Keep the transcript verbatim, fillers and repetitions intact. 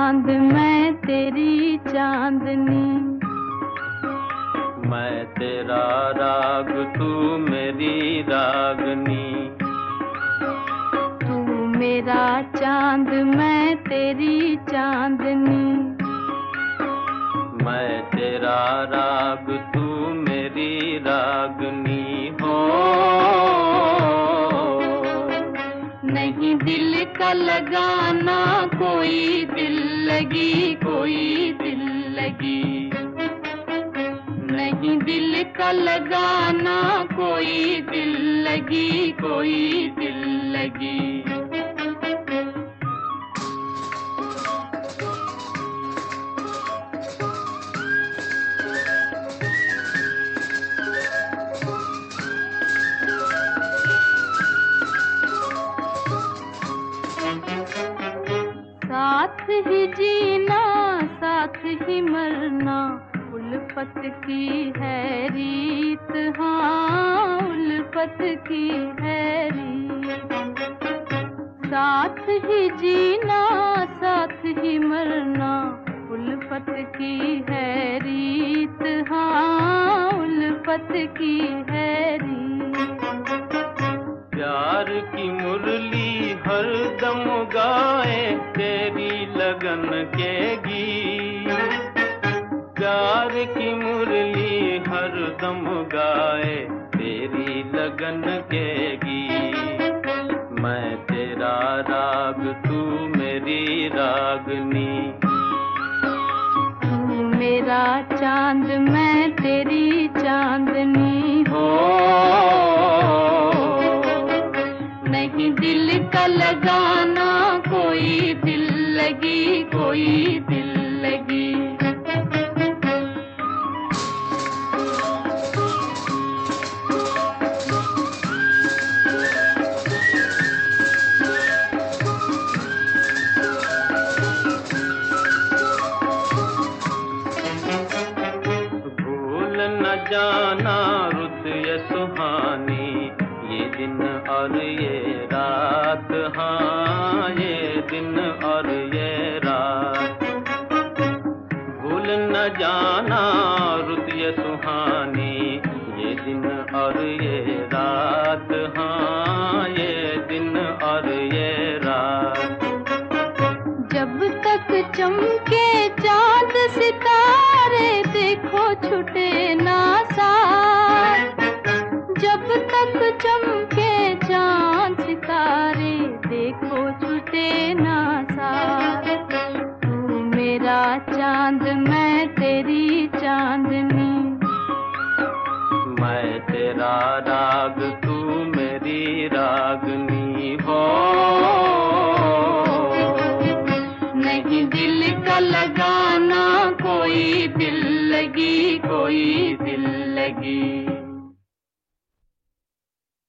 चांद मैं तेरी चांदनी। मैं तेरा राग तू मेरी रागनी। तू मेरा चांद मैं तेरी चांदनी। मैं तेरा राग तू मेरी रागनी हो। नहीं दिल का लगाना कोई दिल लगी, कोई दिल लगी। नहीं दिल का लगाना कोई दिल लगी, कोई दिल लगी। साथ ही जीना साथ ही मरना उल्फत की है रीत, हाँ उल्फत की है रीत। साथ ही जीना साथ ही मरना उल्फत की है रीत, हाँ उल्फत की है रीत। प्यार की मुरली हर दम गाए तेरी लगन के गीत। प्यार की मुरली हर दम गाए तेरी लगन के गीत। मैं तेरा राग तू मेरी रागनी। तू मेरा चांद मैं तेरी चांदनी हो। नहीं दिल का लगाना कोई दिल लगी, कोई दिल लगी। भूल न जाना रुत ये सुहानी, ये दिन और ये रात, हाँ ये दिन और ये रात। भूल न जाना रुत ये सुहानी, ये दिन और ये रात, हाँ ये दिन और ये रात। जब तक चमके चांद सितारे देखो छूटे ना साथ।